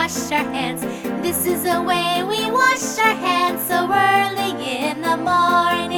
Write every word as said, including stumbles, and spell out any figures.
wash our hands. This is the way we wash our hands so early in the morning.